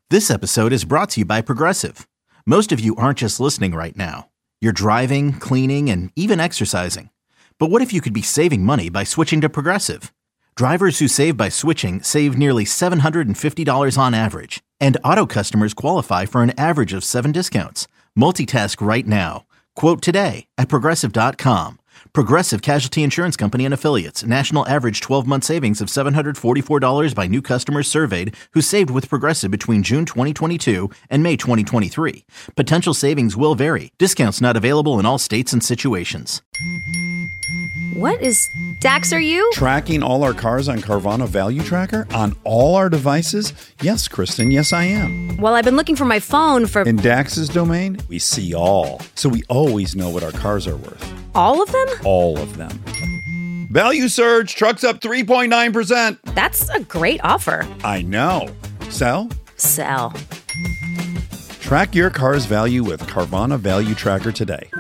This episode is brought to you by Progressive. Most of you aren't just listening right now. You're driving, cleaning, and even exercising. But what if you could be saving money by switching to Progressive? Drivers who save by switching save nearly $750 on average. And auto customers qualify for an average of 7 discounts. Multitask right now. Quote today at Progressive.com. Progressive Casualty Insurance Company and Affiliates. National average 12-month savings of $744 by new customers surveyed who saved with Progressive between June 2022 and May 2023. Potential savings will vary. Discounts not available in all states and situations. What is... Dax, are you? Tracking all our cars on Carvana Value Tracker on all our devices? Yes, Kristen, yes I am. Well, I've been looking for my phone for... In Dax's domain, we see all. So we always know what our cars are worth. All of them? All of them. Value surge, trucks up 3.9%. That's a great offer. I know. Sell? Sell. Track your car's value with Carvana Value Tracker today.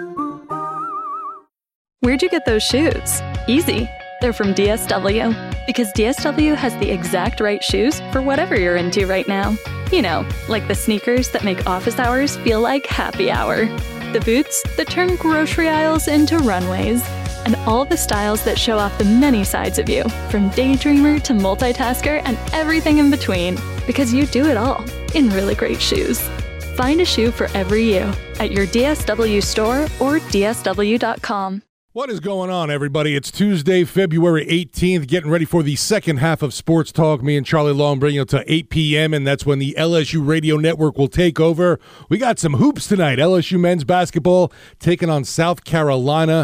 Where'd you get those shoes? Easy. They're from DSW. Because DSW has the exact right shoes for whatever you're into right now. You know, like the sneakers that make office hours feel like happy hour. The boots that turn grocery aisles into runways. And all the styles that show off the many sides of you, from daydreamer to multitasker and everything in between. Because you do it all in really great shoes. Find a shoe for every you at your DSW store or DSW.com. What is going on, everybody? It's Tuesday, February 18th, getting ready for the second half of Sports Talk. Me and Charlie Long bring you till 8 p.m., and that's when the LSU Radio Network will take over. We got some hoops tonight. LSU men's basketball taking on South Carolina,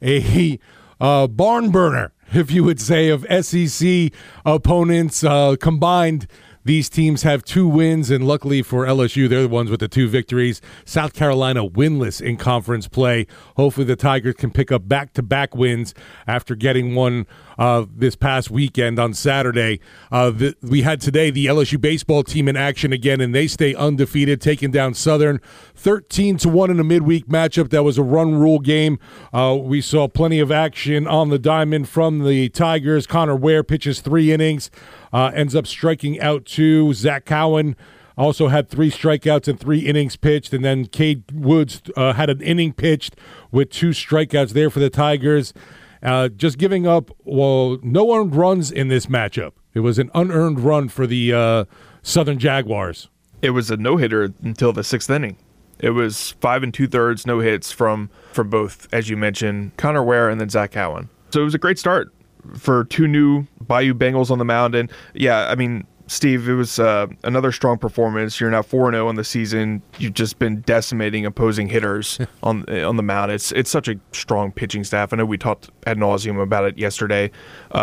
a barn burner, if you would say, of SEC opponents combined. These teams have 2 wins, and luckily for LSU, they're the ones with the 2 victories. South Carolina winless in conference play. Hopefully the Tigers can pick up back-to-back wins after getting one this past weekend on Saturday. We had today the LSU baseball team in action again, and they stay undefeated, taking down Southern 13-1 in a midweek matchup. That was a run rule game. We saw plenty of action on the diamond from the Tigers. Connor Ware pitches 3 innings. Ends up striking out 2. Zach Cowan also had 3 strikeouts and 3 innings pitched. And then Cade Woods had an inning pitched with 2 strikeouts there for the Tigers. Just giving up, no earned runs in this matchup. It was an unearned run for the Southern Jaguars. It was a no-hitter until the 6th inning. It was 5 2/3 no hits from both, as you mentioned, Connor Ware and then Zach Cowan. So it was a great start for 2 new Bayou Bengals on the mound. And yeah, I mean, Steve, it was another strong performance. You're now 4-0 on the season. You've just been decimating opposing hitters on the mound. It's such a strong pitching staff. I know we talked ad nauseum about it yesterday.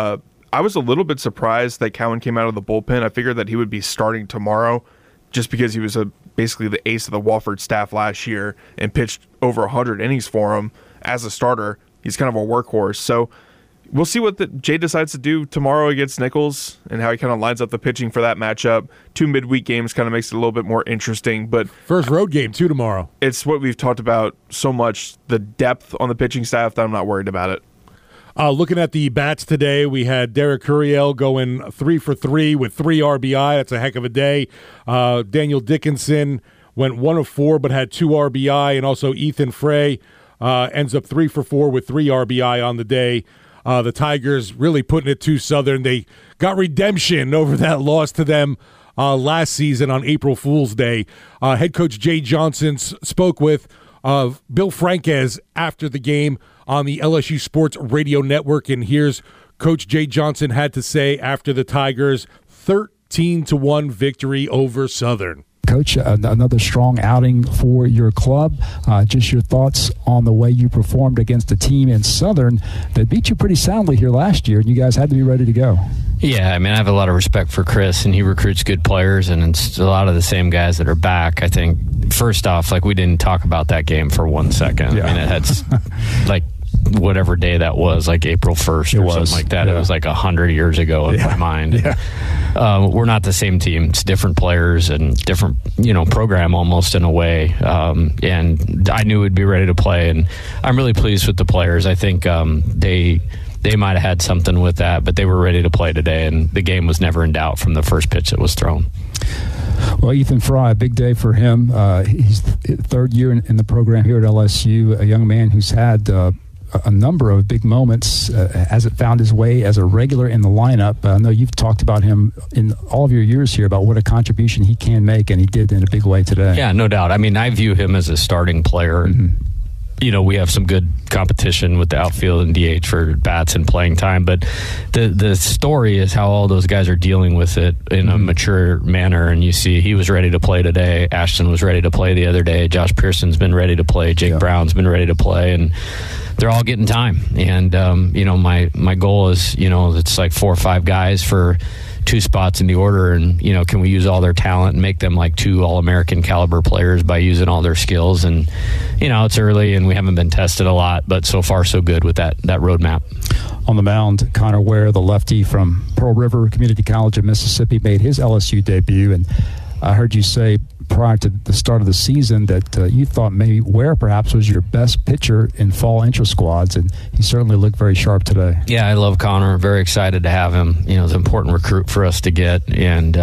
I was a little bit surprised that Cowan came out of the bullpen. I figured that he would be starting tomorrow just because he was basically the ace of the Wofford staff last year and pitched over 100 innings for him as a starter. He's kind of a workhorse. So we'll see what Jay decides to do tomorrow against Nichols and how he kind of lines up the pitching for that matchup. 2 midweek games kind of makes it a little bit more interesting. But first road game, too, tomorrow. It's what we've talked about so much, the depth on the pitching staff, that I'm not worried about it. Looking at the bats today, we had Derek Curiel going 3 for 3 with 3 RBI. That's a heck of a day. Daniel Dickinson went 1 of 4 but had 2 RBI. And also Ethan Frey ends up 3 for 4 with 3 RBI on the day. The Tigers really putting it to Southern. They got redemption over that loss to them last season on April Fool's Day. Head coach Jay Johnson spoke with Bill Franquez after the game on the LSU Sports Radio Network, and here's Coach Jay Johnson had to say after the Tigers' 13-1 victory over Southern. Coach, another strong outing for your club. Just your thoughts on the way you performed against a team in Southern that beat you pretty soundly here last year, and you guys had to be ready to go. Yeah, I mean, I have a lot of respect for Chris, and he recruits good players, and it's a lot of the same guys that are back. I think, first off, we didn't talk about that game for 1 second. Yeah. I mean, it had, whatever day that was, April 1st or something like that. Yeah. It was 100 years ago in my mind. Yeah. We're not the same team. It's different players and different, program almost in a way. And I knew we'd be ready to play, and I'm really pleased with the players. I think they might have had something with that, but they were ready to play today, and the game was never in doubt from the first pitch that was thrown. Well, Ethan Fry, a big day for him. He's third year in the program here at LSU, a young man who's had a number of big moments. Hasn't found his way as a regular in the lineup. I know you've talked about him in all of your years here about what a contribution he can make, and he did in a big way today. Yeah, no doubt. I mean, I view him as a starting player. Mm-hmm. You know, we have some good competition with the outfield and DH for bats and playing time, but the story is how all those guys are dealing with it in a mature manner. And you see he was ready to play today. Ashton was ready to play the other day. Josh Pearson's been ready to play. Jake Brown's been ready to play. And they're all getting time. And, you know, my goal is, you know, it's like 4 or 5 guys for 2 spots in the order, and you know, can we use all their talent and make them like 2 All-American caliber players by using all their skills? And you know, it's early and we haven't been tested a lot, but so far so good with that roadmap. On the mound, Connor Ware, the lefty from Pearl River Community College in Mississippi, made his LSU debut, and I heard you say prior to the start of the season that you thought maybe Ware perhaps was your best pitcher in fall intra-squads, and he certainly looked very sharp today. Yeah, I love Connor. Very excited to have him. You know, it's an important recruit for us to get, and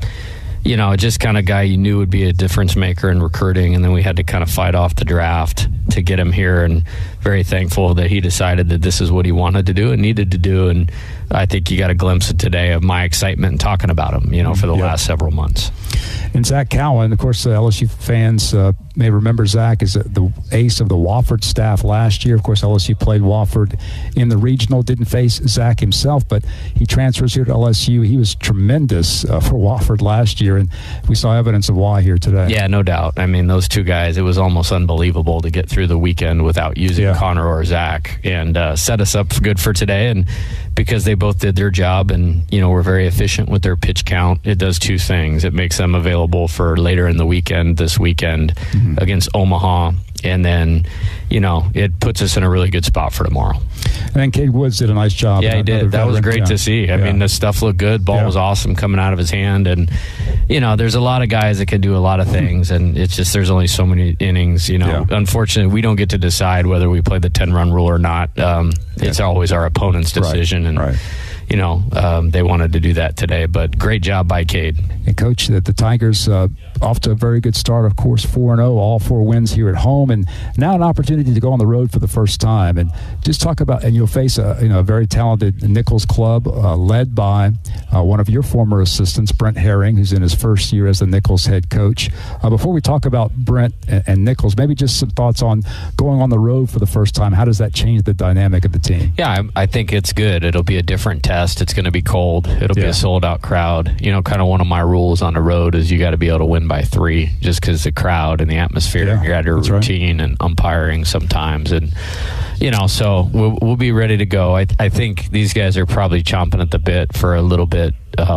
you know, just kind of guy you knew would be a difference maker in recruiting, and then we had to kind of fight off the draft to get him here, and very thankful that he decided that this is what he wanted to do and needed to do. And I think you got a glimpse of today of my excitement in talking about him, you know, for the last several months. And Zach Cowan, of course, LSU fans may remember Zach as the ace of the Wofford staff last year. Of course, LSU played Wofford in the regional, didn't face Zach himself, but he transfers here to LSU. He was tremendous for Wofford last year, and we saw evidence of why here today. Yeah, no doubt. I mean, those 2 guys, it was almost unbelievable to get through the weekend without using Connor or Zach, and set us up good for today. And because they both did their job and, you know, were very efficient with their pitch count, it does 2 things. It makes them available for later in the weekend, this weekend, against Omaha. And then, you know, it puts us in a really good spot for tomorrow. And then Cade Woods did a nice job. Yeah, he did. That was great to see. I mean, the stuff looked good. Ball was awesome coming out of his hand. And, you know, there's a lot of guys that can do a lot of things. And it's just there's only so many innings. You know, unfortunately, we don't get to decide whether we play the 10-run rule or not. It's always our opponent's decision. And you know, they wanted to do that today, but great job by Cade. And Coach, the Tigers off to a very good start, of course, 4-0, all 4 wins here at home, and now an opportunity to go on the road for the first time. And just talk about, and you'll face a very talented Nichols club led by one of your former assistants, Brent Herring, who's in his first year as the Nichols head coach. Before we talk about Brent and Nichols, maybe just some thoughts on going on the road for the first time. How does that change the dynamic of the team? Yeah, I think it's good. It'll be a different test. It's going to be cold. It'll be a sold-out crowd. You know, kind of one of my rules on the road is you got to be able to win by 3 just because the crowd and the atmosphere. You're at your routine and umpiring sometimes. And, you know, so we'll be ready to go. I think these guys are probably chomping at the bit for a little bit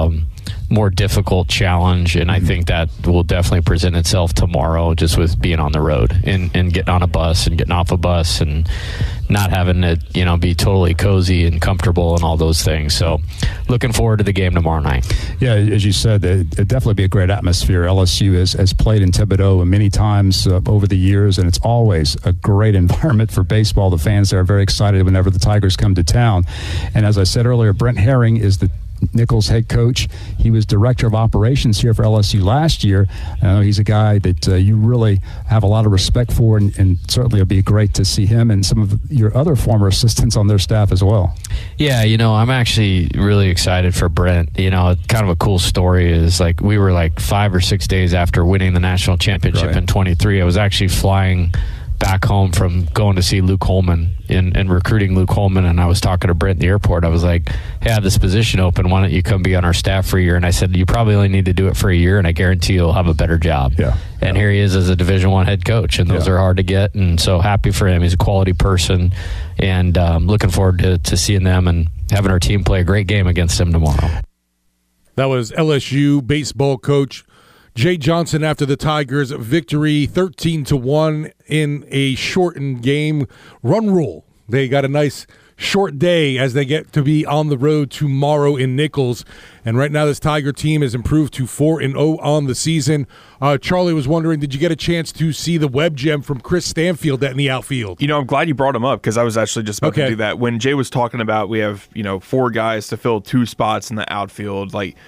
more difficult challenge, and I think that will definitely present itself tomorrow just with being on the road and getting on a bus and getting off a bus and not having to, you know, be totally cozy and comfortable and all those things. So looking forward to the game tomorrow night. Yeah, as you said, it'd definitely be a great atmosphere. LSU has played in Thibodaux many times over the years, and it's always a great environment for baseball. The fans there are very excited whenever the Tigers come to town. And as I said earlier, Brent Herring is the Nichols head coach. He was director of operations here for LSU last year. I know he's a guy that you really have a lot of respect for, and certainly it'll be great to see him and some of your other former assistants on their staff as well. Yeah, you know, I'm actually really excited for Brent. You know, kind of a cool story is like we were like 5 or 6 days after winning the national championship in 23. I was actually flying back home from going to see Luke Holman and recruiting Luke Holman, and I was talking to Brent in the airport. I was like, hey, I have this position open. Why don't you come be on our staff for a year? And I said, you probably only need to do it for a year, and I guarantee you'll have a better job. And here he is as a Division I head coach, and those are hard to get, and so happy for him. He's a quality person, and looking forward to seeing them and having our team play a great game against them tomorrow. That was LSU baseball coach Jay Johnson after the Tigers' victory 13-1 in a shortened game. Run rule. They got a nice short day as they get to be on the road tomorrow in Nichols. And right now this Tiger team has improved to 4-0 on the season. Charlie was wondering, did you get a chance to see the web gem from Chris Stanfield in the outfield? You know, I'm glad you brought him up because I was actually just about to do that. When Jay was talking about we have, 4 guys to fill 2 spots in the outfield,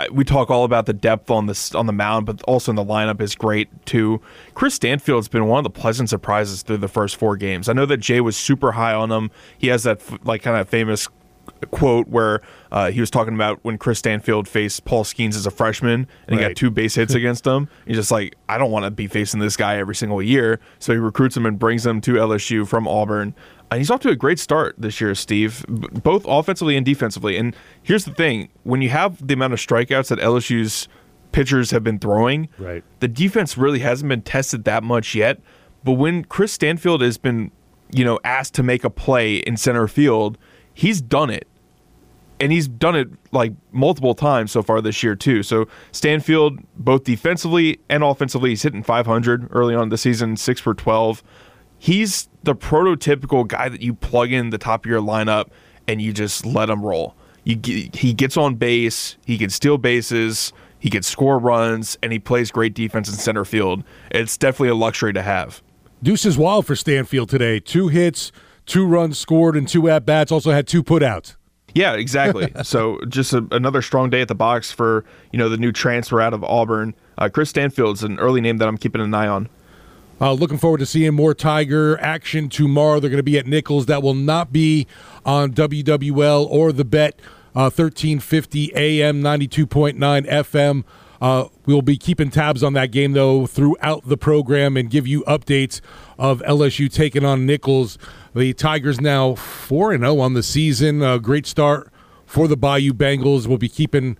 we talk all about the depth on the mound, but also in the lineup is great too. Chris Stanfield's been one of the pleasant surprises through the first 4 games. I know that Jay was super high on him. He has that kind of famous quote where he was talking about when Chris Stanfield faced Paul Skeens as a freshman and he got 2 base hits against him. He's just like, I don't want to be facing this guy every single year. So he recruits him and brings him to LSU from Auburn. And he's off to a great start this year, Steve, both offensively and defensively. And here's the thing. When you have the amount of strikeouts that LSU's pitchers have been throwing, the defense really hasn't been tested that much yet. But when Chris Stanfield has been, asked to make a play in center field, he's done it. And he's done it like multiple times so far this year too. So Stanfield, both defensively and offensively, he's hitting .500 early on in the season, 6 for 12. He's the prototypical guy that you plug in the top of your lineup and you just let him roll. He gets on base, he can steal bases, he can score runs, and he plays great defense in center field. It's definitely a luxury to have. Deuce is wild for Stanfield today. 2 hits, 2 runs scored, and 2 at-bats. Also had 2 putouts. Yeah, exactly. So just another strong day at the box for the new transfer out of Auburn. Chris Stanfield's an early name that I'm keeping an eye on. Looking forward to seeing more Tiger action tomorrow. They're going to be at Nichols. That will not be on WWL or the Bet, 1350 AM, 92.9 FM. We'll be keeping tabs on that game, though, throughout the program and give you updates of LSU taking on Nichols. The Tigers now 4-0 on the season. A great start for the Bayou Bengals. We'll be keeping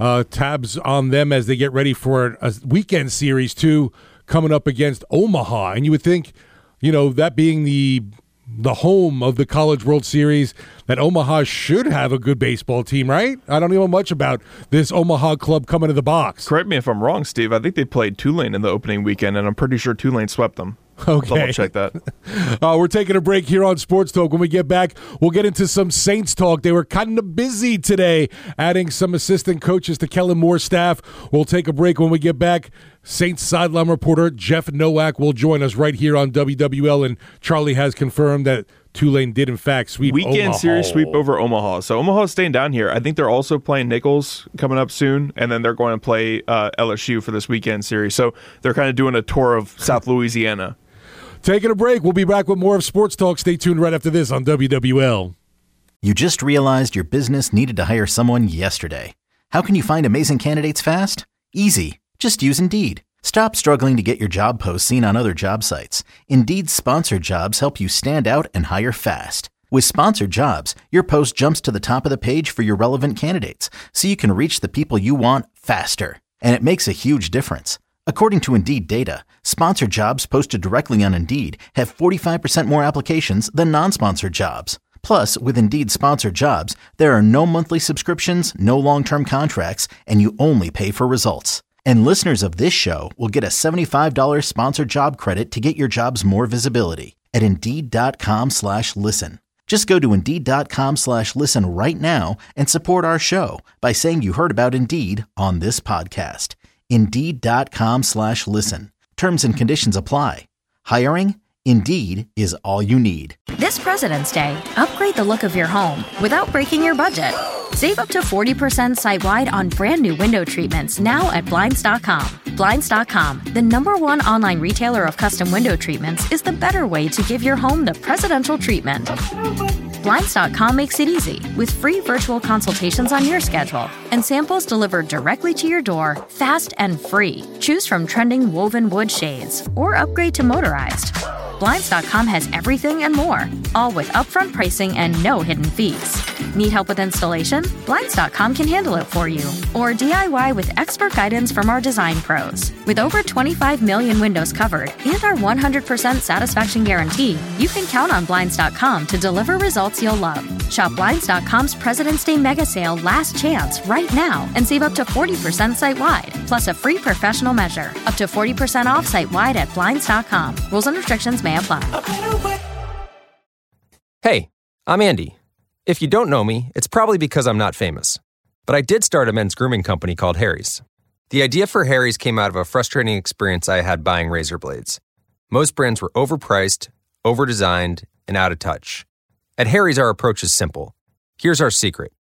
tabs on them as they get ready for a weekend series, too, coming up against Omaha. And you would think, that being the home of the College World Series, that Omaha should have a good baseball team, right? I don't know much about this Omaha club coming to the box. Correct me if I'm wrong, Steve. I think they played Tulane in the opening weekend, and I'm pretty sure Tulane swept them. Okay. Double check that. We're taking a break here on Sports Talk. When we get back, we'll get into some Saints talk. They were kind of busy today, adding some assistant coaches to Kellen Moore's staff. We'll take a break. When we get back, Saints sideline reporter Jeff Nowak will join us right here on WWL, and Charlie has confirmed that Tulane did, in fact, sweep Weekend Omaha. Series sweep over Omaha. So Omaha's staying down here. I think they're also playing Nichols coming up soon, and then they're going to play LSU for this weekend series. So they're kind of doing a tour of South Louisiana. Taking a break. We'll be back with more of Sports Talk. Stay tuned right after this on WWL. You just realized your business needed to hire someone yesterday. How can you find amazing candidates fast? Easy. Just use Indeed. Stop struggling to get your job posts seen on other job sites. Indeed's sponsored jobs help you stand out and hire fast. With sponsored jobs, your post jumps to the top of the page for your relevant candidates, so you can reach the people you want faster. And it makes a huge difference. According to Indeed data, sponsored jobs posted directly on Indeed have 45% more applications than non-sponsored jobs. Plus, with Indeed sponsored jobs, there are no monthly subscriptions, no long-term contracts, and you only pay for results. And listeners of this show will get a $75 sponsored job credit to get your jobs more visibility at Indeed.com/listen. Just go to Indeed.com/listen right now and support our show by saying you heard about Indeed on this podcast. Indeed.com/listen. Terms and conditions apply. Hiring? Indeed is all you need. This President's Day, upgrade the look of your home without breaking your budget. Save up to 40% site-wide on brand new window treatments now at Blinds.com. Blinds.com, the #1 online retailer of custom window treatments, is the better way to give your home the presidential treatment. Blinds.com makes it easy with free virtual consultations on your schedule and samples delivered directly to your door, fast and free. Choose from trending woven wood shades or upgrade to motorized. Blinds.com has everything and more, all with upfront pricing and no hidden fees. Need help with installation? Blinds.com can handle it for you. Or DIY with expert guidance from our design pros. With over 25 million windows covered and our 100% satisfaction guarantee, you can count on Blinds.com to deliver results you'll love. Shop Blinds.com's President's Day Mega Sale Last Chance right now and save up to 40% site-wide, plus a free professional measure. Up to 40% off site-wide at Blinds.com. Rules and restrictions may apply. Hey, I'm Andy. If you don't know me, it's probably because I'm not famous. But I did start a men's grooming company called Harry's. The idea for Harry's came out of a frustrating experience I had buying razor blades. Most brands were overpriced, overdesigned, and out of touch. At Harry's, our approach is simple. Here's our secret.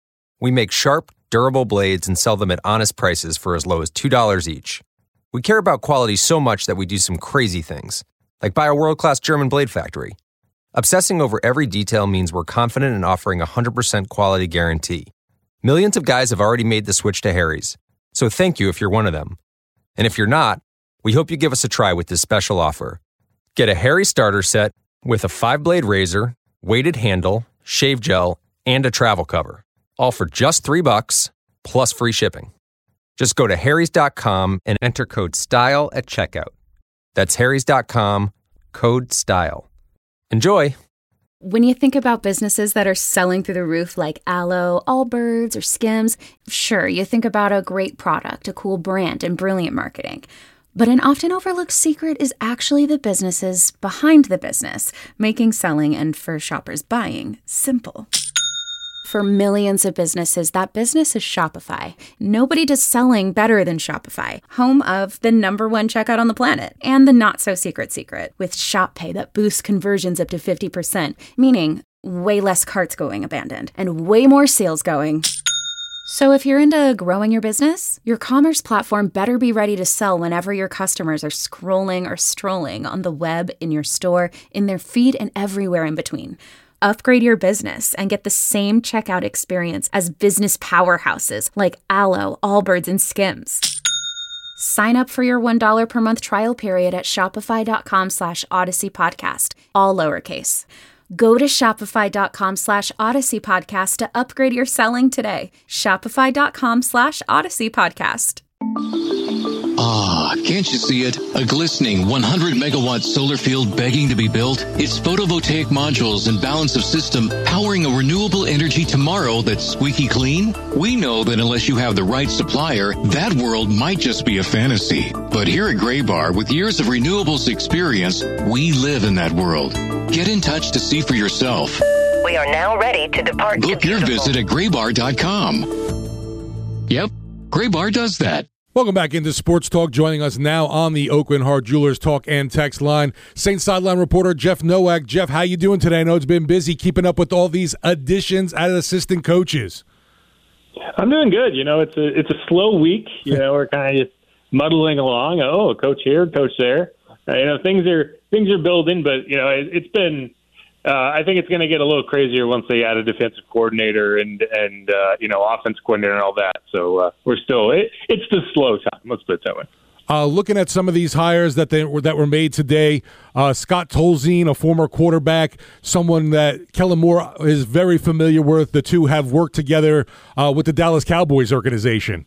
We make sharp, durable blades and sell them at honest prices for as low as $2 each. We care about quality so much that we do some crazy things, like buy a world-class German blade factory. Obsessing over every detail means we're confident in offering a 100% quality guarantee. Millions of guys have already made the switch to Harry's, so thank you if you're one of them. And if you're not, we hope you give us a try with this special offer. Get a Harry starter set with a 5-blade razor, weighted handle, shave gel, and a travel cover, all for just $3 plus free shipping. Just go to harrys.com and enter code STYLE at checkout. That's harrys.com, code STYLE. Enjoy! When you think about businesses that are selling through the roof like Aloe, Allbirds, or Skims, sure, you think about a great product, a cool brand, and brilliant marketing. But an often overlooked secret is actually the businesses behind the business, making selling and for shoppers buying simple. For millions of businesses, that business is Shopify. Nobody does selling better than Shopify, home of the #1 checkout on the planet and the not-so-secret secret with Shop Pay that boosts conversions up to 50%, meaning way less carts going abandoned and way more sales going. So if you're into growing your business, your commerce platform better be ready to sell whenever your customers are scrolling or strolling on the web, in your store, in their feed, and everywhere in between. Upgrade your business and get the same checkout experience as business powerhouses like Aloe, Allbirds, and Skims. Sign up for your $1 per month trial period at shopify.com/Odyssey Podcast, all lowercase. Go to shopify.com/Odyssey Podcast to upgrade your selling today. Shopify.com/Odyssey Podcast. Ah, can't you see it? A glistening 100-megawatt solar field begging to be built? Its photovoltaic modules and balance of system powering a renewable energy tomorrow that's squeaky clean? We know that unless you have the right supplier, that world might just be a fantasy. But here at Graybar, with years of renewables experience, we live in that world. Get in touch to see for yourself. We are now ready to depart. Book your visit at graybar.com. Yep, Graybar does that. Welcome back into Sports Talk. Joining us now on the Oakland Heart Jewelers Talk and Text line, Saints sideline reporter Jeff Nowak. Jeff, how you doing today? I know it's been busy keeping up with all these additions as assistant coaches. I'm doing good. You know, it's a slow week. You know, we're kind of just muddling along. Oh, a coach here, coach there. You know, things are building, but you know, it's been. I think it's going to get a little crazier once they add a defensive coordinator and you know, offense coordinator and all that. So we're still it's the slow time. Let's put it that way. Looking at some of these hires that were made today, Scott Tolzien, a former quarterback, someone that Kellen Moore is very familiar with. The two have worked together with the Dallas Cowboys organization.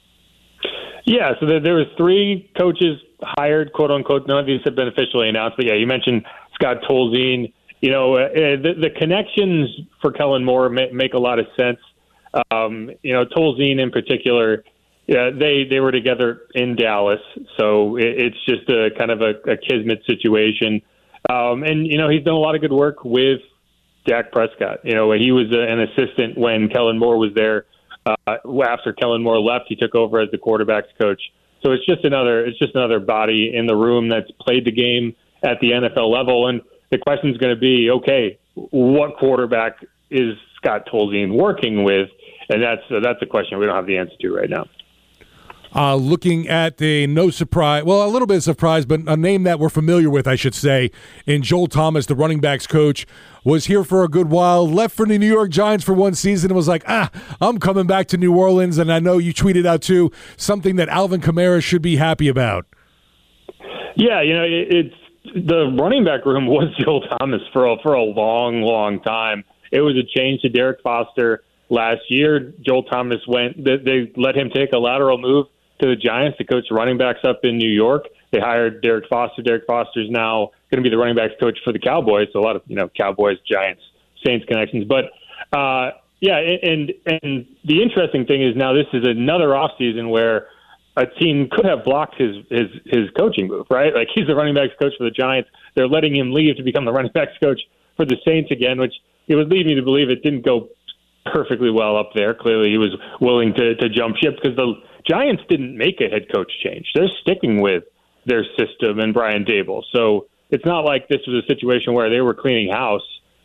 Yeah, so there was 3 coaches hired, quote unquote. None of these have been officially announced, but yeah, you mentioned Scott Tolzien. You know, the connections for Kellen Moore make a lot of sense. You know, Tolzien in particular, they were together in Dallas, so it's just a kind of a kismet situation. And, you know, he's done a lot of good work with Dak Prescott. You know, he was an assistant when Kellen Moore was there. After Kellen Moore left, he took over as the quarterback's coach. So it's just another body in the room that's played the game at the NFL level. And the question is going to be, okay, what quarterback is Scott Tolzien working with? And that's a question we don't have the answer to right now. Looking at a no surprise, well, a little bit of surprise, but a name that we're familiar with, I should say, in Joel Thomas, the running backs coach, was here for a good while, left for the New York Giants for one season and was like, I'm coming back to New Orleans. And I know you tweeted out, too, something that Alvin Kamara should be happy about. Yeah, you know, it's the running back room was Joel Thomas for a long, long time. It was a change to Derek Foster last year. Joel Thomas they let him take a lateral move to the Giants to coach running backs up in New York. They hired Derek Foster. Derek Foster's now going to be the running backs coach for the Cowboys. So a lot of, you know, Cowboys, Giants, Saints connections. But yeah, and the interesting thing is now this is another offseason where a team could have blocked his coaching move, right? Like, he's the running backs coach for the Giants. They're letting him leave to become the running backs coach for the Saints again, which it would lead me to believe it didn't go perfectly well up there. Clearly he was willing to jump ship because the Giants didn't make a head coach change. They're sticking with their system and Brian Daboll. So it's not like this was a situation where they were cleaning house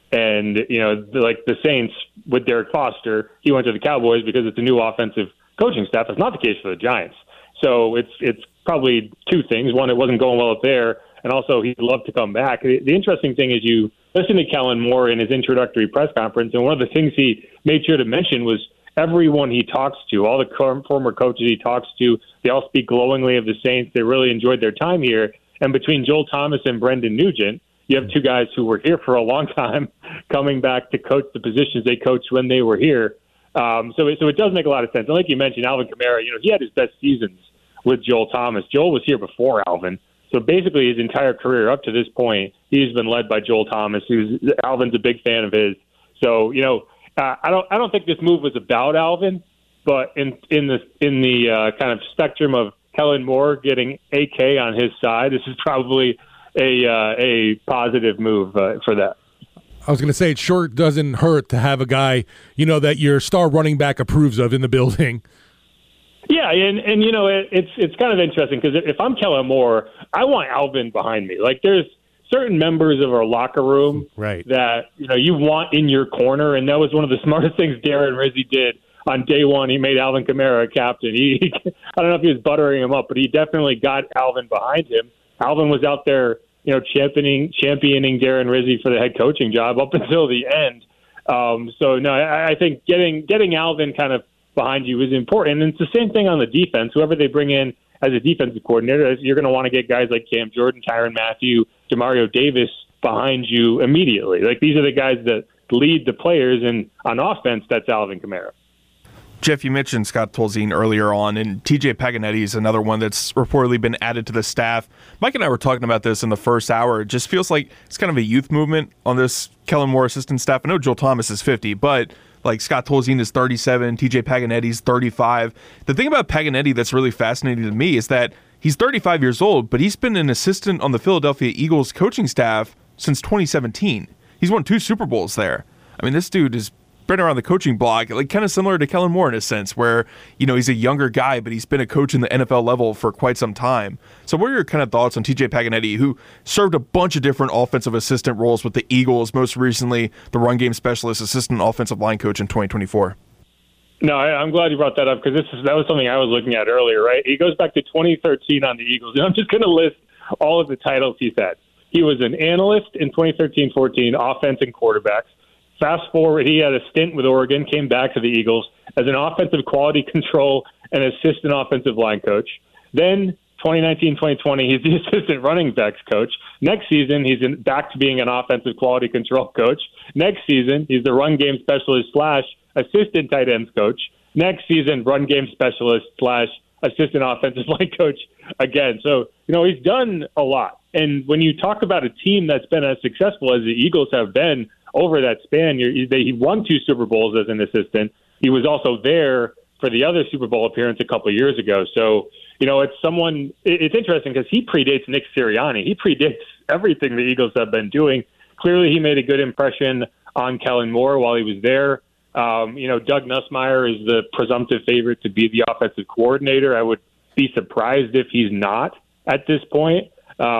And, like the Saints with Derek Foster, he went to the Cowboys because it's a new offensive coaching staff. That's not the case for the Giants. So it's probably two things. One, it wasn't going well up there, and also he'd love to come back. The interesting thing is you listen to Kellen Moore in his introductory press conference, and one of the things he made sure to mention was everyone he talks to, all the former coaches he talks to, they all speak glowingly of the Saints. They really enjoyed their time here. And between Joel Thomas and Brendan Nugent, you have two guys who were here for a long time coming back to coach the positions they coached when they were here. So it does make a lot of sense. And like you mentioned, Alvin Kamara, he had his best seasons with Joel Thomas. Joel was here before Alvin. So basically his entire career up to this point, he's been led by Joel Thomas. Alvin's a big fan of his. So, I don't think this move was about Alvin, but in the kind of spectrum of Kellen Moore getting AK on his side, this is probably a positive move for that. I was going to say, it sure doesn't hurt to have a guy, that your star running back approves of in the building. Yeah, and it's kind of interesting because if I'm Kellen Moore, I want Alvin behind me. Like there's certain members of our locker room that you want in your corner, and that was one of the smartest things Darren Rizzi did on day one. He made Alvin Kamara a captain. I don't know if he was buttering him up, but he definitely got Alvin behind him. Alvin was out there, championing Darren Rizzi for the head coaching job up until the end. I think getting Alvin kind of behind you is important. And it's the same thing on the defense. Whoever they bring in as a defensive coordinator, you're going to want to get guys like Cam Jordan, Tyrann Mathieu, Demario Davis behind you immediately. Like these are the guys that lead the players, and on offense, that's Alvin Kamara. Jeff, you mentioned Scott Tolzien earlier on, and TJ Paganetti is another one that's reportedly been added to the staff. Mike and I were talking about this in the first hour. It just feels like it's kind of a youth movement on this Kellen Moore assistant staff. I know Joel Thomas is 50, but like Scott Tolzien is 37, TJ Paganetti's 35. The thing about Paganetti that's really fascinating to me is that he's 35 years old, but he's been an assistant on the Philadelphia Eagles coaching staff since 2017. He's won 2 Super Bowls there. I mean, this dude has been around the coaching block, like kind of similar to Kellen Moore in a sense, where he's a younger guy, but he's been a coach in the NFL level for quite some time. So what are your kind of thoughts on TJ Paganetti, who served a bunch of different offensive assistant roles with the Eagles, most recently the run game specialist, assistant offensive line coach in 2024? No, I'm glad you brought that up because that was something I was looking at earlier, right? He goes back to 2013 on the Eagles, and I'm just going to list all of the titles he's had. He was an analyst in 2013-14, offense and quarterbacks. Fast forward, he had a stint with Oregon, came back to the Eagles as an offensive quality control and assistant offensive line coach. Then 2019-2020, he's the assistant running backs coach. Next season, he's back to being an offensive quality control coach. Next season, he's the run game specialist / assistant tight ends coach. Next season, run game specialist / assistant offensive line coach again. So, he's done a lot. And when you talk about a team that's been as successful as the Eagles have been over that span, he won 2 Super Bowls as an assistant. He was also there for the other Super Bowl appearance a couple of years ago. So, it's interesting because he predates Nick Sirianni. He predates everything the Eagles have been doing. Clearly, he made a good impression on Kellen Moore while he was there. Doug Nussmeier is the presumptive favorite to be the offensive coordinator. I would be surprised if he's not at this point.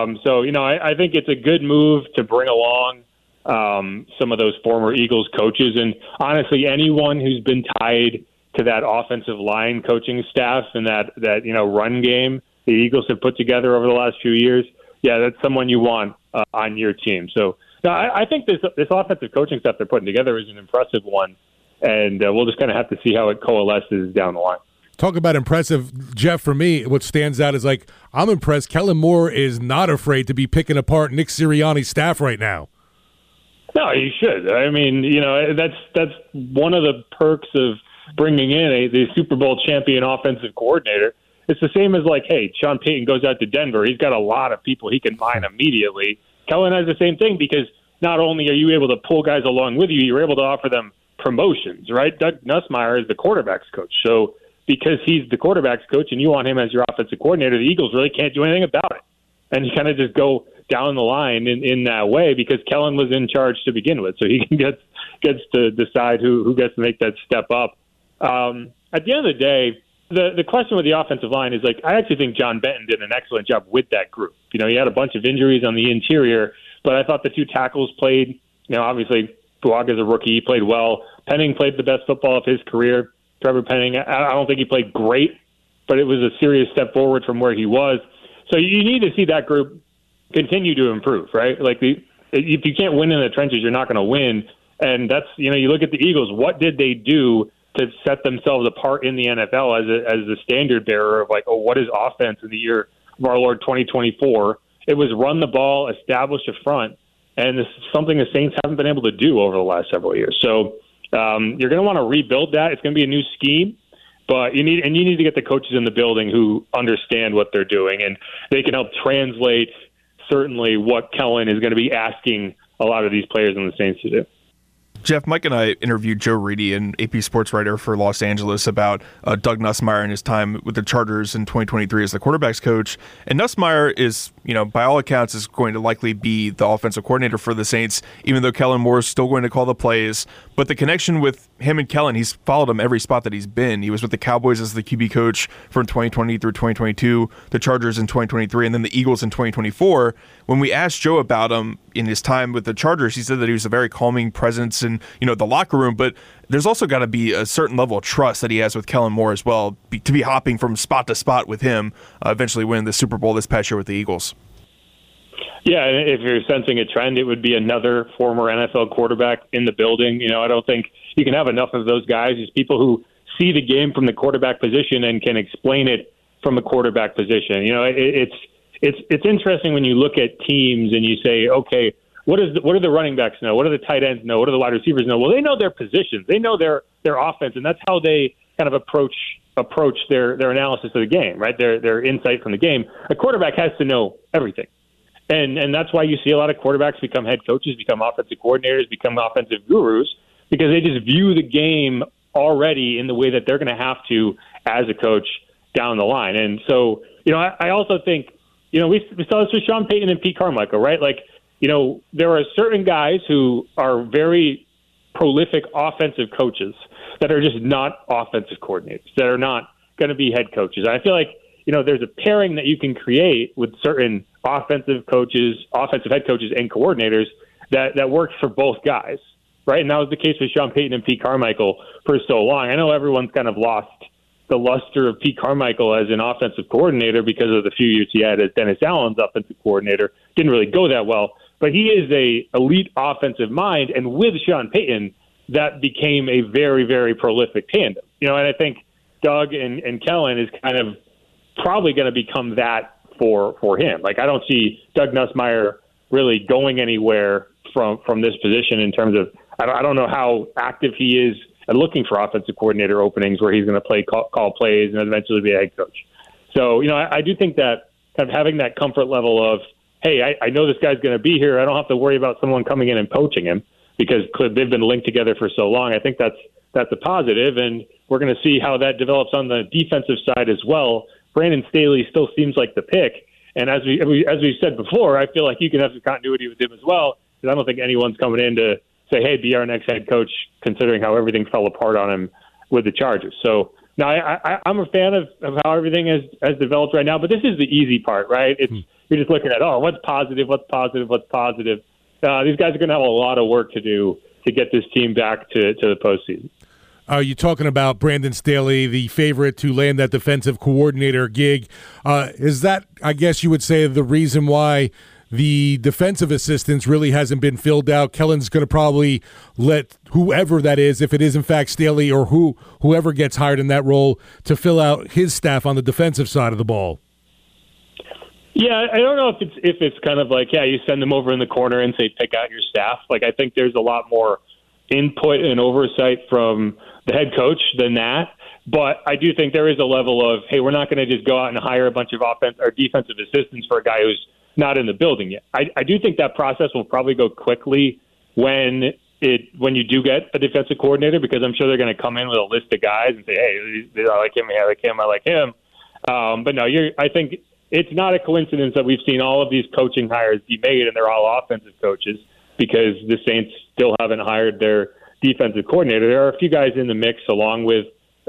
I think it's a good move to bring along some of those former Eagles coaches. And honestly, anyone who's been tied to that offensive line coaching staff and that run game the Eagles have put together over the last few years, that's someone you want on your team. So I think this offensive coaching staff they're putting together is an impressive one, and we'll just kind of have to see how it coalesces down the line. Talk about impressive, Jeff. For me, what stands out is I'm impressed. Kellen Moore is not afraid to be picking apart Nick Sirianni's staff right now. No, you should. I mean, that's one of the perks of bringing in the Super Bowl champion offensive coordinator. It's the same as hey, Sean Payton goes out to Denver. He's got a lot of people he can mine immediately. Kellen has the same thing because not only are you able to pull guys along with you, you're able to offer them promotions, right? Doug Nussmeier is the quarterback's coach. So because he's the quarterback's coach and you want him as your offensive coordinator, the Eagles really can't do anything about it. And you kind of just go down the line in that way because Kellen was in charge to begin with. So he gets to decide who gets to make that step up. At the end of the day, the question with the offensive line is I actually think John Benton did an excellent job with that group. He had a bunch of injuries on the interior, but I thought the 2 tackles played, obviously Buaga's a rookie. He played well. Penning played the best football of his career. Trevor Penning, I don't think he played great, but it was a serious step forward from where he was. So you need to see that group continue to improve, right? Like, if you can't win in the trenches, you're not going to win. And that's, you look at the Eagles, what did they do to set themselves apart in the NFL as the standard bearer of, like, what is offense in the year of our Lord 2024? It was run the ball, establish a front, and this is something the Saints haven't been able to do over the last several years. So you're going to want to rebuild that. It's going to be a new scheme, but you need to get the coaches in the building who understand what they're doing, and they can help translate certainly what Kellen is going to be asking a lot of these players in the Saints to do. Jeff, Mike and I interviewed Joe Reedy, an AP sports writer for Los Angeles, about Doug Nussmeier and his time with the Chargers in 2023 as the quarterbacks coach. And Nussmeier is, by all accounts, is going to likely be the offensive coordinator for the Saints, even though Kellen Moore is still going to call the plays. But the connection with him and Kellen, he's followed him every spot that he's been. He was with the Cowboys as the QB coach from 2020 through 2022, the Chargers in 2023, and then the Eagles in 2024. When we asked Joe about him in his time with the Chargers, he said that he was a very calming presence in, the locker room, but there's also got to be a certain level of trust that he has with Kellen Moore as well, to be hopping from spot to spot with him, eventually winning the Super Bowl this past year with the Eagles. Yeah, and if you're sensing a trend, it would be another former NFL quarterback in the building. I don't think you can have enough of those guys. It's people who see the game from the quarterback position and can explain it from a quarterback position. It's interesting when you look at teams and you say, okay, what do the running backs know? What do the tight ends know? What do the wide receivers know? Well, they know their positions. They know their offense, and that's how they kind of approach their analysis of the game, right? Their insight from the game. A quarterback has to know everything. And that's why you see a lot of quarterbacks become head coaches, become offensive coordinators, become offensive gurus, because they just view the game already in the way that they're going to have to as a coach down the line. And so, I also think, we saw this with Sean Payton and Pete Carmichael, right? Like, there are certain guys who are very prolific offensive coaches that are just not offensive coordinators, that are not going to be head coaches. And I feel like, there's a pairing that you can create with certain offensive head coaches and coordinators that works for both guys, right? And that was the case with Sean Payton and Pete Carmichael for so long. I know everyone's kind of lost the luster of Pete Carmichael as an offensive coordinator because of the few years he had as Dennis Allen's offensive coordinator. Didn't really go that well. But he is a elite offensive mind, and with Sean Payton, that became a very, very prolific tandem. And I think Doug and Kellen is kind of probably going to become that for him. Like, I don't see Doug Nussmeier really going anywhere from this position in terms of I don't know how active he is at looking for offensive coordinator openings where he's going to call plays and eventually be a head coach. So, I do think that kind of having that comfort level of, hey, I know this guy's going to be here. I don't have to worry about someone coming in and poaching him because they've been linked together for so long. I think that's a positive, and we're going to see how that develops on the defensive side as well. Brandon Staley still seems like the pick, and as we said before, I feel like you can have some continuity with him as well, because I don't think anyone's coming in to say, hey, be our next head coach, considering how everything fell apart on him with the Chargers. So, now I'm a fan of how everything has developed right now, but this is the easy part, right? You're just looking at, what's positive. These guys are going to have a lot of work to do to get this team back to the postseason. Are you talking about Brandon Staley, the favorite to land that defensive coordinator gig? Is that, I guess you would say, the reason why the defensive assistants really hasn't been filled out? Kellen's going to probably let whoever that is, if it is in fact Staley or whoever gets hired in that role, to fill out his staff on the defensive side of the ball. Yeah, I don't know if it's kind of like, you send them over in the corner and say, pick out your staff. Like, I think there's a lot more input and oversight from the head coach than that. But I do think there is a level of, hey, we're not going to just go out and hire a bunch of offense or defensive assistants for a guy who's not in the building yet. I do think that process will probably go quickly when you do get a defensive coordinator, because I'm sure they're going to come in with a list of guys and say, hey, I like him, I like him. But no, I think it's not a coincidence that we've seen all of these coaching hires be made, and they're all offensive coaches, because the Saints still haven't hired their defensive coordinator. There are a few guys in the mix along with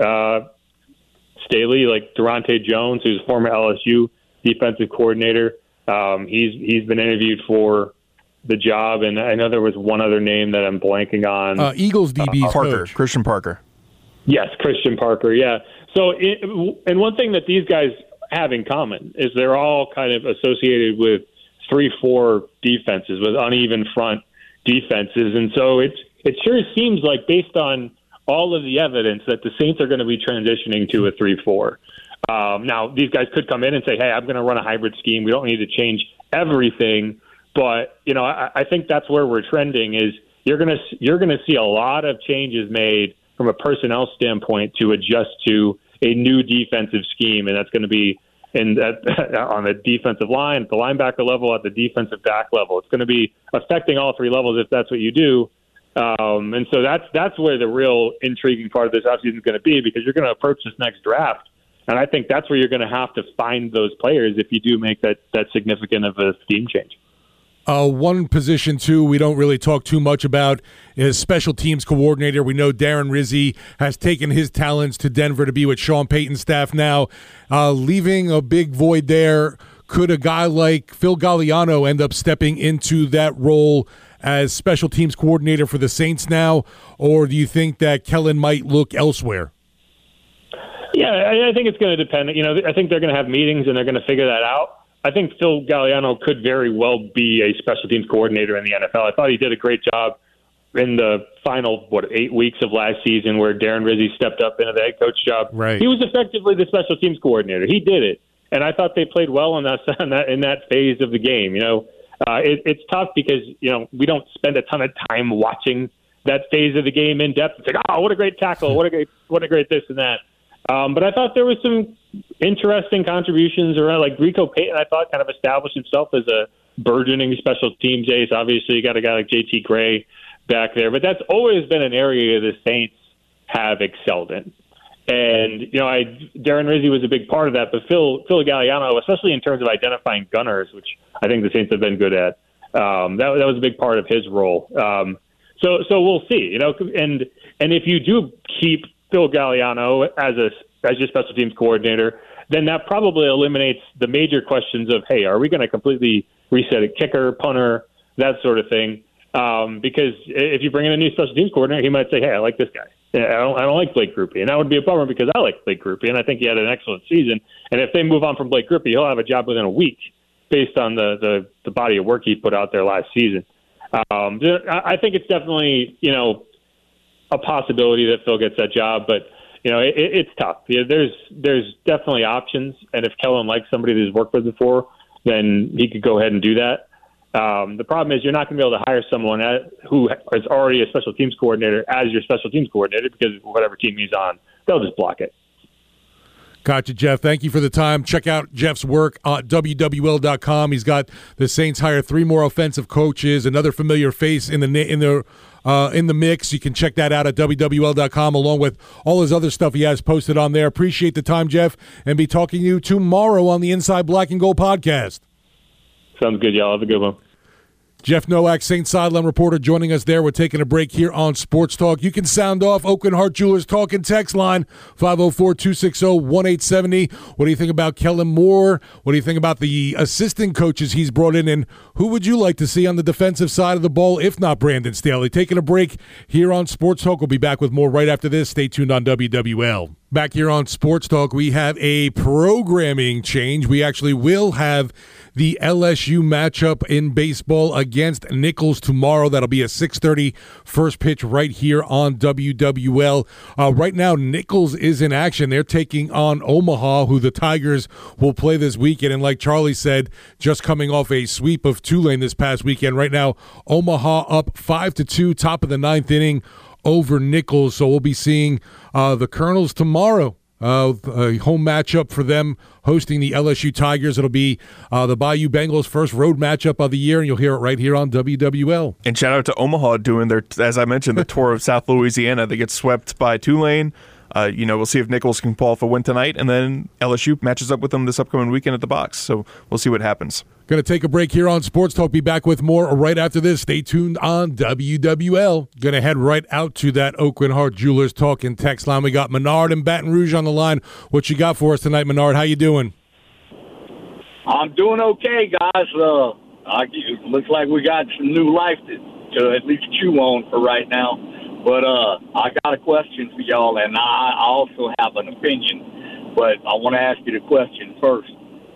Staley, like Durante Jones, who's former LSU defensive coordinator. He's been interviewed for the job. And I know there was one other name that I'm blanking on. Eagles DB's Parker, coach. Christian Parker. Yes, Christian Parker, yeah. So, and one thing that these guys have in common is they're all kind of associated with 3-4 defenses, with uneven front defenses. And so it sure seems like, based on all of the evidence, that the Saints are going to be transitioning to a 3-4. Now, these guys could come in and say, hey, I'm going to run a hybrid scheme. We don't need to change everything. But, I think that's where we're trending, is you're going to see a lot of changes made from a personnel standpoint to adjust to a new defensive scheme. And that's going to be on the defensive line, at the linebacker level, at the defensive back level. It's going to be affecting all three levels if that's what you do. And so that's where the real intriguing part of this offseason is going to be, because you're going to approach this next draft. And I think that's where you're going to have to find those players if you do make that significant of a scheme change. One position, too, we don't really talk too much about is special teams coordinator. We know Darren Rizzi has taken his talents to Denver to be with Sean Payton's staff now, leaving a big void there. Could a guy like Phil Galliano end up stepping into that role as special teams coordinator for the Saints now, or do you think that Kellen might look elsewhere? Yeah, I think it's going to depend. I think they're going to have meetings and they're going to figure that out. I think Phil Galliano could very well be a special teams coordinator in the NFL. I thought he did a great job in the final, 8 weeks of last season, where Darren Rizzi stepped up into the head coach job. Right. He was effectively the special teams coordinator. He did it. And I thought they played well in that phase of the game. It's tough because, we don't spend a ton of time watching that phase of the game in depth. It's like, oh, what a great tackle. What a great this and that. But I thought there was some interesting contributions around, like Rico Payton, I thought, kind of established himself as a burgeoning special teams ace. Obviously, you got a guy like J.T. Gray back there, but that's always been an area the Saints have excelled in. And, Darren Rizzi was a big part of that, but Phil Galliano, especially in terms of identifying gunners, which I think the Saints have been good at, that was a big part of his role. So we'll see, and if you do keep Phil Galliano as your special teams coordinator, then that probably eliminates the major questions of, hey, are we going to completely reset a kicker, punter, that sort of thing? Because if you bring in a new special teams coordinator, he might say, hey, I like this guy. I don't like Blake Grupe. And that would be a bummer because I like Blake Grupe, and I think he had an excellent season. And if they move on from Blake Grupe, he'll have a job within a week based on the body of work he put out there last season. I think it's definitely, a possibility that Phil gets that job, but it's tough. There's definitely options, and if Kellen likes somebody that he's worked with before, then he could go ahead and do that. The problem is you're not going to be able to hire someone who is already a special teams coordinator as your special teams coordinator, because whatever team he's on, they'll just block it. Gotcha, Jeff. Thank you for the time. Check out Jeff's work at WWL.com. He's got the Saints hire 3 more offensive coaches, another familiar face in the mix. You can check that out at WWL.com, along with all his other stuff he has posted on there. Appreciate the time, Jeff, and be talking to you tomorrow on the Inside Black and Gold podcast. Sounds good, y'all. Have a good one. Jeff Nowak, Saints sideline reporter, joining us there. We're taking a break here on Sports Talk. You can sound off Oakland Hart Jewelers talk and text line 504-260-1870. What do you think about Kellen Moore? What do you think about the assistant coaches he's brought in? And who would you like to see on the defensive side of the ball, if not Brandon Staley? Taking a break here on Sports Talk. We'll be back with more right after this. Stay tuned on WWL. Back here on Sports Talk, we have a programming change. We actually will have the LSU matchup in baseball against Nichols tomorrow. That'll be a 6:30 first pitch right here on WWL. Right now, Nichols is in action. They're taking on Omaha, who the Tigers will play this weekend. And like Charlie said, just coming off a sweep of Tulane this past weekend. Right now, Omaha up 5-2, top of the 9th inning over Nichols. So we'll be seeing the Colonels tomorrow. A home matchup for them hosting the LSU Tigers. It'll be the Bayou Bengals' first road matchup of the year, and you'll hear it right here on WWL. And shout out to Omaha doing their, as I mentioned, the tour of South Louisiana. They get swept by Tulane. We'll see if Nichols can pull off a win tonight, and then LSU matches up with them this upcoming weekend at the Box. So we'll see what happens. Going to take a break here on Sports Talk. Be back with more right after this. Stay tuned on WWL. Going to head right out to that Oakland Hart Jewelers talk and text line. We got Menard and Baton Rouge on the line. What you got for us tonight, Menard? How you doing? I'm doing okay, guys. It looks like we got some new life to at least chew on for right now. But I got a question for y'all, and I also have an opinion. But I want to ask you the question first.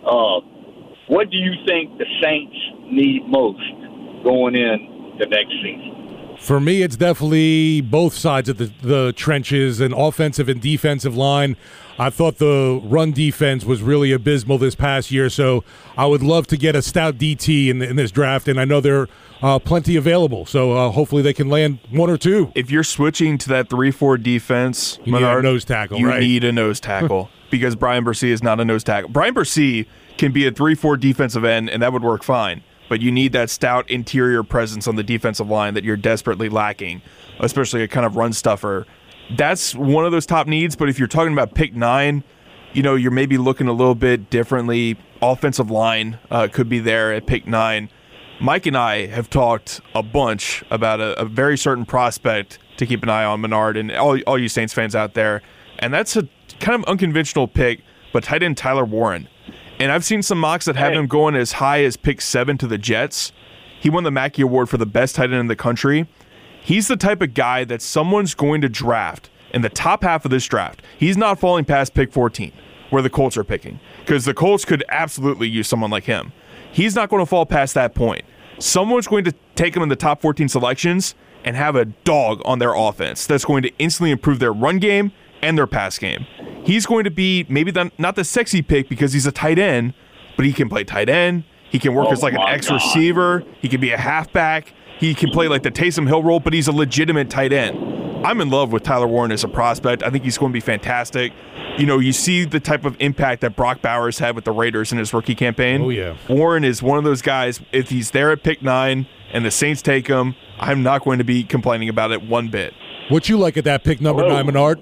What do you think the Saints need most going in the next season? For me, it's definitely both sides of the trenches, an offensive and defensive line. I thought the run defense was really abysmal this past year, so I would love to get a stout DT in this draft, and I know there are plenty available, so hopefully they can land one or two. If you're switching to that 3-4 defense, you need a nose tackle, you right? You need a nose tackle because Brian Bursey is not a nose tackle. Brian Bursey can be a 3-4 defensive end, and that would work fine. But you need that stout interior presence on the defensive line that you're desperately lacking, especially a kind of run stuffer. That's one of those top needs, but if you're talking about pick 9, you're maybe looking a little bit differently. Offensive line could be there at pick 9. Mike and I have talked a bunch about a very certain prospect to keep an eye on, Menard, and all you Saints fans out there. And that's a kind of unconventional pick, but tight end Tyler Warren. And I've seen some mocks that have him going as high as pick 7 to the Jets. He won the Mackey Award for the best tight end in the country. He's the type of guy that someone's going to draft in the top half of this draft. He's not falling past pick 14, where the Colts are picking, because the Colts could absolutely use someone like him. He's not going to fall past that point. Someone's going to take him in the top 14 selections and have a dog on their offense that's going to instantly improve their run game and their pass game. He's going to be maybe not the sexy pick because he's a tight end, but he can play tight end. He can work as like an X receiver. He can be a halfback. He can play like the Taysom Hill role, but he's a legitimate tight end. I'm in love with Tyler Warren as a prospect. I think he's going to be fantastic. You see the type of impact that Brock Bowers had with the Raiders in his rookie campaign. Oh, yeah. Warren is one of those guys, if he's there at pick 9 and the Saints take him, I'm not going to be complaining about it one bit. What you like at that pick number 9, Menard?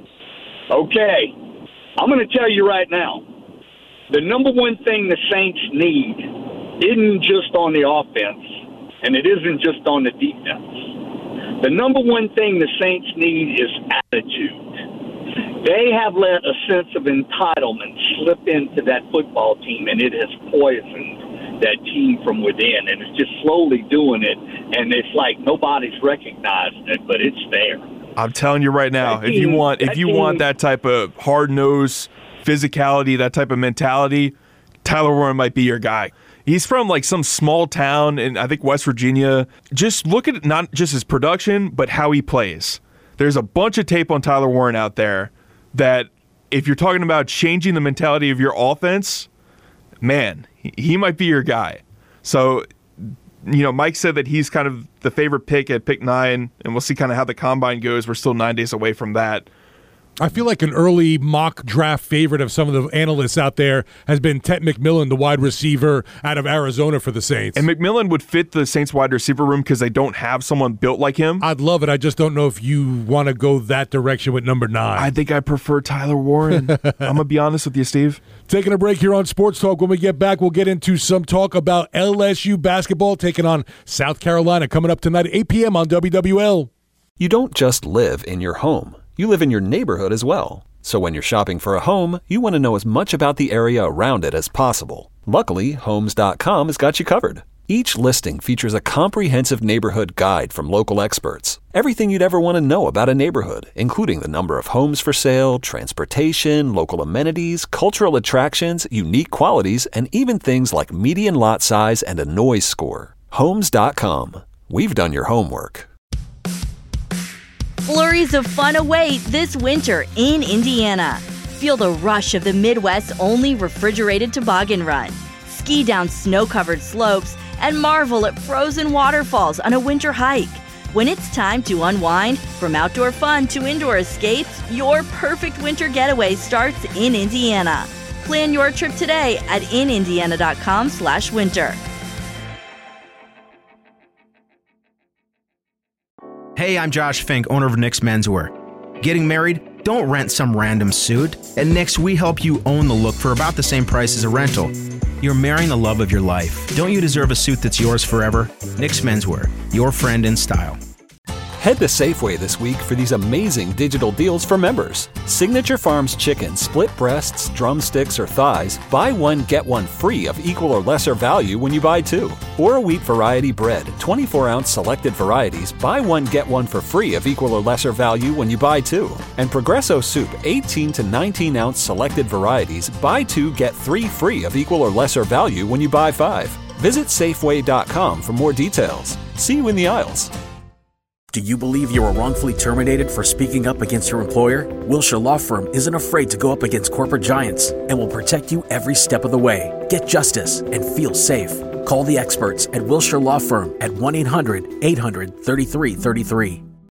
Okay. I'm going to tell you right now, the number one thing the Saints need isn't just on the offense, and it isn't just on the defense. The number one thing the Saints need is attitude. They have let a sense of entitlement slip into that football team, and it has poisoned that team from within, and it's just slowly doing it, and it's like nobody's recognizing it, but it's there. I'm telling you right now, if you want that type of hard-nosed physicality, that type of mentality, Tyler Warren might be your guy. He's from like some small town in, I think, West Virginia. Just look at not just his production, but how he plays. There's a bunch of tape on Tyler Warren out there that if you're talking about changing the mentality of your offense, man, he might be your guy. So, Mike said that he's kind of the favorite pick at pick 9, and we'll see kind of how the combine goes. We're still 9 days away from that. I feel like an early mock draft favorite of some of the analysts out there has been Tet McMillan, the wide receiver out of Arizona for the Saints. And McMillan would fit the Saints wide receiver room because they don't have someone built like him. I'd love it. I just don't know if you want to go that direction with number 9. I think I prefer Tyler Warren. I'm going to be honest with you, Steve. Taking a break here on Sports Talk. When we get back, we'll get into some talk about LSU basketball taking on South Carolina coming up tonight at 8 p.m. on WWL. You don't just live in your home. You live in your neighborhood as well. So when you're shopping for a home, you want to know as much about the area around it as possible. Luckily, Homes.com has got you covered. Each listing features a comprehensive neighborhood guide from local experts. Everything you'd ever want to know about a neighborhood, including the number of homes for sale, transportation, local amenities, cultural attractions, unique qualities, and even things like median lot size and a noise score. Homes.com. We've done your homework. Flurries of fun await this winter in Indiana. Feel the rush of the Midwest's only refrigerated toboggan run. Ski down snow-covered slopes and marvel at frozen waterfalls on a winter hike. When it's time to unwind, from outdoor fun to indoor escapes, your perfect winter getaway starts in Indiana. Plan your trip today at inindiana.com/winter. Hey, I'm Josh Fink, owner of Nick's Menswear. Getting married? Don't rent some random suit. At Nick's, we help you own the look for about the same price as a rental. You're marrying the love of your life. Don't you deserve a suit that's yours forever? Nick's Menswear, your friend in style. Head to Safeway this week for these amazing digital deals for members. Signature Farms chicken, split breasts, drumsticks, or thighs, buy one, get one free of equal or lesser value when you buy two. Or wheat variety bread, 24-ounce selected varieties, buy one, get one for free of equal or lesser value when you buy two. And Progresso soup, 18 to 19-ounce selected varieties, buy two, get three free of equal or lesser value when you buy five. Visit Safeway.com for more details. See you in the aisles. Do you believe you were wrongfully terminated for speaking up against your employer? Wilshire Law Firm isn't afraid to go up against corporate giants and will protect you every step of the way. Get justice and feel safe. Call the experts at Wilshire Law Firm at 1-800-800-3333.